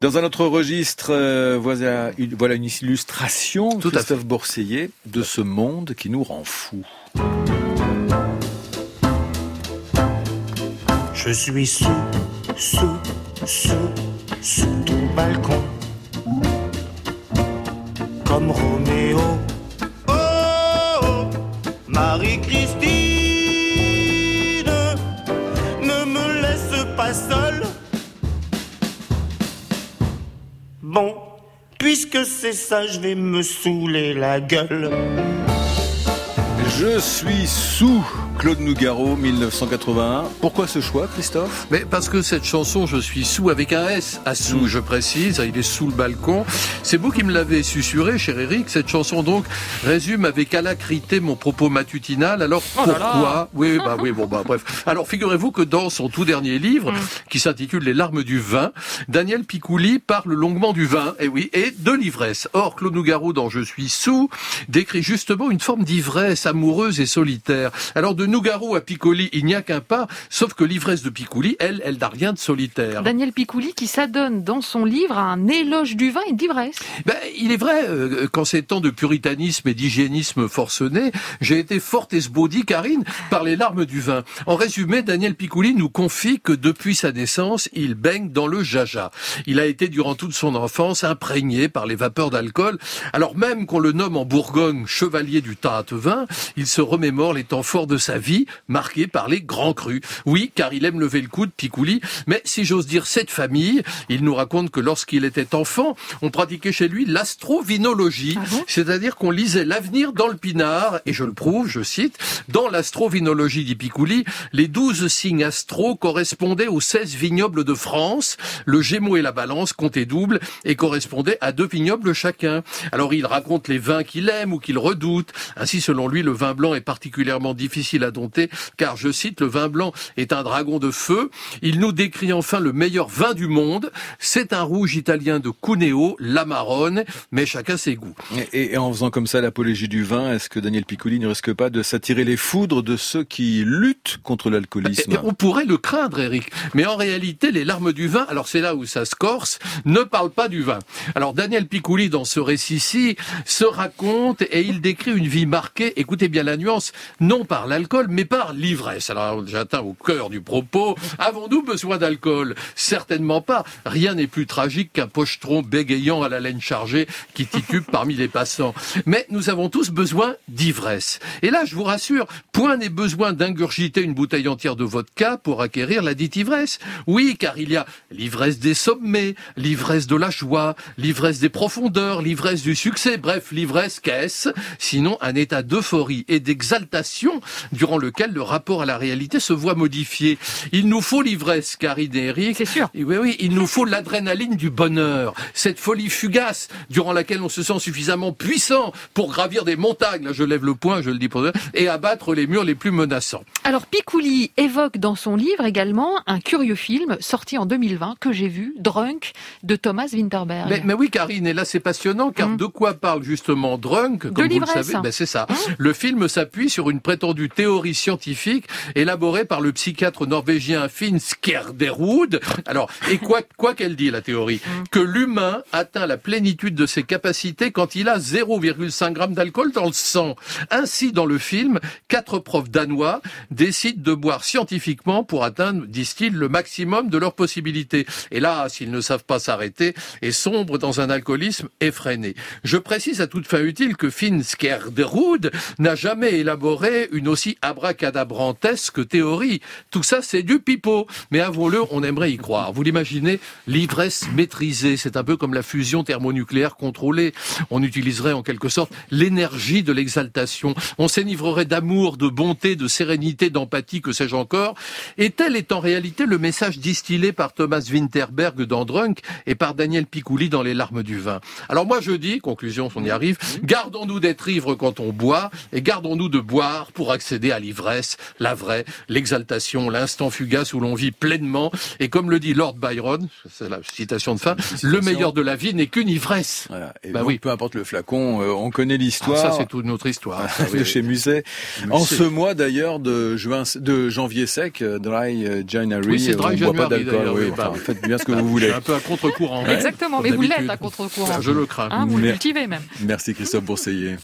Dans un autre registre, voilà une illustration, Christophe Bourseillet, de ce monde qui nous rend fous. Je suis sous ton balcon, comme Roméo. Oh, Marie-Christine, ne me laisse pas seule. Bon, puisque c'est ça, je vais me saouler la gueule. Je suis sous Claude Nougaro, 1981. Pourquoi ce choix, Christophe ? Mais parce que cette chanson, je suis sous avec un S, à sous, je précise, il est sous le balcon. C'est vous qui me l'avez susurré, cher Eric. Cette chanson, donc, résume avec alacrité mon propos matutinal. Alors, pourquoi ? Bref. Alors, figurez-vous que dans son tout dernier livre, qui s'intitule Les larmes du vin, Daniel Picouli parle longuement du vin, et de l'ivresse. Or, Claude Nougaro, dans Je suis sous, décrit justement une forme d'ivresse amoureuse et solitaire. Alors, de Nougaro à Picouli, il n'y a qu'un pas, sauf que l'ivresse de Picouli, elle n'a rien de solitaire. Daniel Picouli qui s'adonne dans son livre à un éloge du vin et d'ivresse. Il est vrai, qu'en ces temps de puritanisme et d'hygiénisme forcené, j'ai été fort esbaudi, Karine, par les larmes du vin. En résumé, Daniel Picouli nous confie que depuis sa naissance, il baigne dans le jaja. Il a été durant toute son enfance imprégné par les vapeurs d'alcool. Alors même qu'on le nomme en Bourgogne chevalier du Taate-vin, il se remémore les temps forts de sa vie, marquée par les grands crus. Oui, car il aime lever le coude, Picouli, mais si j'ose dire cette famille, il nous raconte que lorsqu'il était enfant, on pratiquait chez lui l'astrovinologie, c'est-à-dire qu'on lisait l'avenir dans le pinard, et je le prouve, je cite, dans l'astrovinologie dit Picouli, les 12 signes astro correspondaient aux 16 vignobles de France, le Gémeaux et la Balance comptaient double et correspondaient à 2 vignobles chacun. Alors il raconte les vins qu'il aime ou qu'il redoute. Ainsi, selon lui, le vin blanc est particulièrement difficile à dompter, car, je cite, le vin blanc est un dragon de feu. Il nous décrit enfin le meilleur vin du monde. C'est un rouge italien de Cuneo, l'Amarone, mais chacun ses goûts. Et en faisant comme ça l'apologie du vin, est-ce que Daniel Picouli ne risque pas de s'attirer les foudres de ceux qui luttent contre l'alcoolisme ? On pourrait le craindre, Eric. Mais en réalité, les larmes du vin, alors c'est là où ça se corse, ne parlent pas du vin. Alors Daniel Picouli, dans ce récit-ci, se raconte et il décrit une vie marquée, écoutez bien la nuance, non par l'alcool, mais par l'ivresse. Alors j'atteins au cœur du propos. Avons-nous besoin d'alcool ? Certainement pas. Rien n'est plus tragique qu'un pochetron bégayant à la laine chargée qui titube parmi les passants. Mais nous avons tous besoin d'ivresse. Et là, je vous rassure, point n'est besoin d'ingurgiter une bouteille entière de vodka pour acquérir la dite ivresse. Oui, car il y a l'ivresse des sommets, l'ivresse de la joie, l'ivresse des profondeurs, l'ivresse du succès. Bref, l'ivresse, qu'est-ce ? Sinon un état d'euphorie et d'exaltation durant lequel le rapport à la réalité se voit modifié. Il nous faut l'ivresse, Karine et Eric. C'est sûr. Oui, il nous faut l'adrénaline du bonheur. Cette folie fugace durant laquelle on se sent suffisamment puissant pour gravir des montagnes, là je lève le poing, je le dis pour eux, et abattre les murs les plus menaçants. Alors Picouli évoque dans son livre également un curieux film sorti en 2020 que j'ai vu, Drunk, de Thomas Vinterberg. Mais oui, Karine, et là c'est passionnant, car de quoi parle justement Drunk, comme vous le savez, c'est ça. Le film s'appuie sur une prétendue théorie scientifique élaborée par le psychiatre norvégien Finn Skjerderud. Alors, et quoi qu'elle dit, la théorie, que l'humain atteint la plénitude de ses capacités quand il a 0,5 g d'alcool dans le sang. Ainsi, dans le film, 4 profs danois décident de boire scientifiquement pour atteindre, disent-ils, le maximum de leurs possibilités. Et là, s'ils ne savent pas s'arrêter, et sombrent dans un alcoolisme effréné. Je précise à toute fin utile que Finn Skjerderud n'a jamais élaboré une aussi abracadabrantesque théorie. Tout ça, c'est du pipeau. Mais avouons-le, on aimerait y croire. Vous l'imaginez, l'ivresse maîtrisée, c'est un peu comme la fusion thermonucléaire contrôlée. On utiliserait en quelque sorte l'énergie de l'exaltation. On s'enivrerait d'amour, de bonté, de sérénité, d'empathie, que sais-je encore. Et tel est en réalité le message distillé par Thomas Vinterberg dans Drunk et par Daniel Picouli dans Les larmes du vin. Alors moi je dis, conclusion, on y arrive, gardons-nous d'être ivres quand on boit et gardons-nous de boire pour accéder à l'ivresse, la vraie, l'exaltation, l'instant fugace où l'on vit pleinement. Et comme le dit Lord Byron, c'est la citation de fin, le meilleur de la vie n'est qu'une ivresse. Voilà. Et donc, peu importe le flacon, on connaît l'histoire. Ça, c'est toute notre histoire. De chez Musset. En ce mois d'ailleurs de janvier sec, Dry January. Oui, c'est Dry January. Pas d'alcool. Faites bien ce que vous voulez. C'est un peu à contre-courant. Exactement, mais vous l'êtes à contre-courant. Je le crains. Vous le cultivez même. Merci Christophe Bourseiller.